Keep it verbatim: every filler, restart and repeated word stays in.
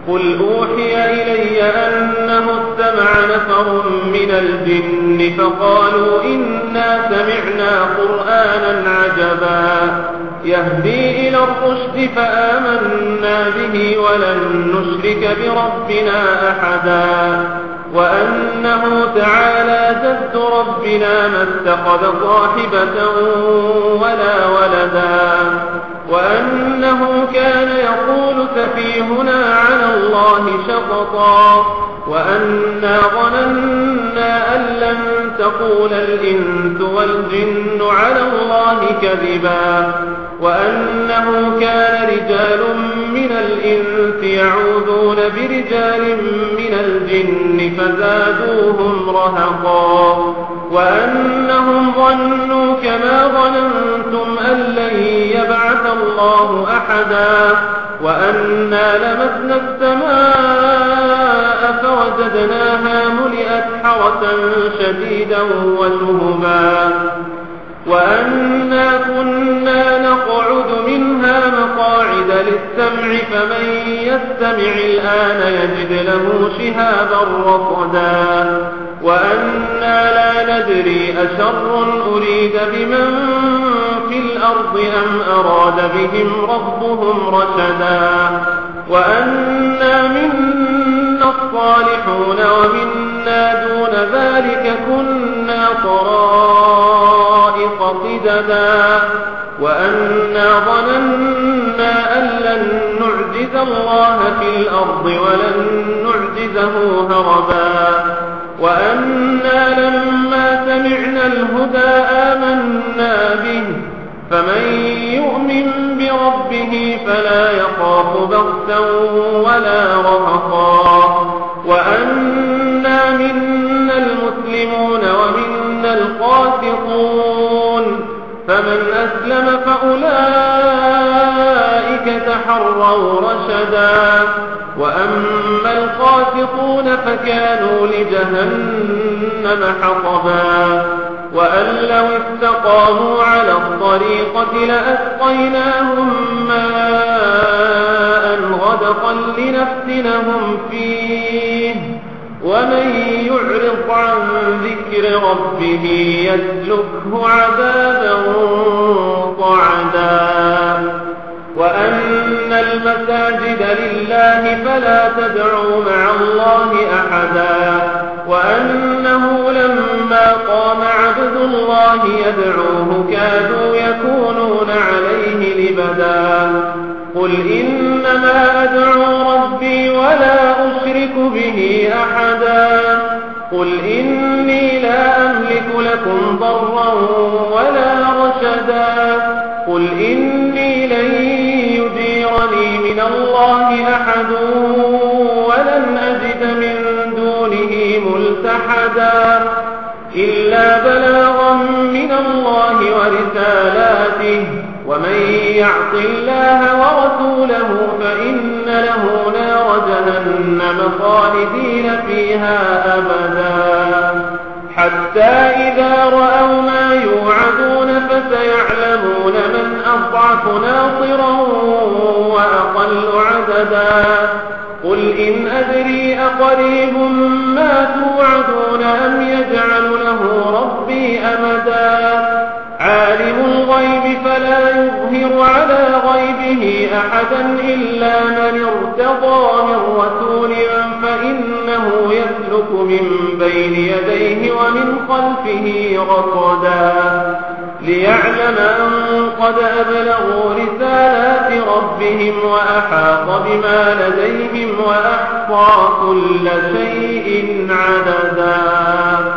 قل أوحي إلي أنه استمع نفر من الجن فقالوا إنا سمعنا قرآنا عجبا يهدي إلى الرشد فآمنا به ولن نشرك بربنا أحدا وأنه تعالى جد ربنا ما اتخذ صاحبة ولا ولدا وأنه كان يقول سفيهنا على الله شططا وأنا ظننا أن لن تقول الإنس والجن على الله كذبا وأنه كان رجال من الإنس يعوذون برجال من الجن فزادوهم رهقا وأنهم ظنوا كما ظننتم أن لن يبعث الله أحدا وأنا لمسنا السماء فوجدناها ملئت حرسا شديدا وشهبا وأنا كنا نقعد منها مقاعد للسمع فمن يستمع الآن يجد له شهابا رصدا وأنا لا ندري أشر أريد بمن في الأرض أم أراد بهم ربهم رشدا وأنا منا الصالحون ومنا دون ذلك كنا طرائق قددا وأنا ظننا أن لن نعجز الله في الأرض ولن نعجزه هربا وأنا لما سمعنا الهدى آمنا به فمن يؤمن بربه فلا يخاف بخسا ولا رهقا وأنا منا المسلمون ومنا القاسطون فمن أسلم فأولئك تحروا رشدا وأما القاسطون فكانوا لجهنم حطبا وأن لو استقاموا على الطريقة لأسقيناهم ماء غدقا لنفتنهم فيه ومن يعرض عن ذكر ربه يسلكه عذابا صعدا وأن المساجد لله فلا تدعوا مع الله أحدا وأنه لما قام عبد الله يدعوه كادوا يكونون عليه لبدا قل إنما أدعو ربي ولا أشرك به أحدا قل إني لا أملك لكم ضرا ولا رشدا قل إني لن يجيرني من الله أحد ولن أجد من دونه ملتحدا إلا بلاغا من الله ورسالاته ومن يعص الله ورسوله فإن له نار جهنم خالدين فيها أبدا حتى إذا رأوا ما يوعدون فسيعلمون من أضعف ناصرا وأقل عددا قل إن أدري أقريب ما توعدون أم يجعل له ربي أمدا عالم الغيب فلا يظهر على غيبه أحدا إلا من ارتضى من رسول فإنه يسلك من بين يديه ومن خلفه رصدا ليعلم أن قد أبلغوا رسالات ربهم وأحاط بما لديهم وأحصى كل شيء عددا.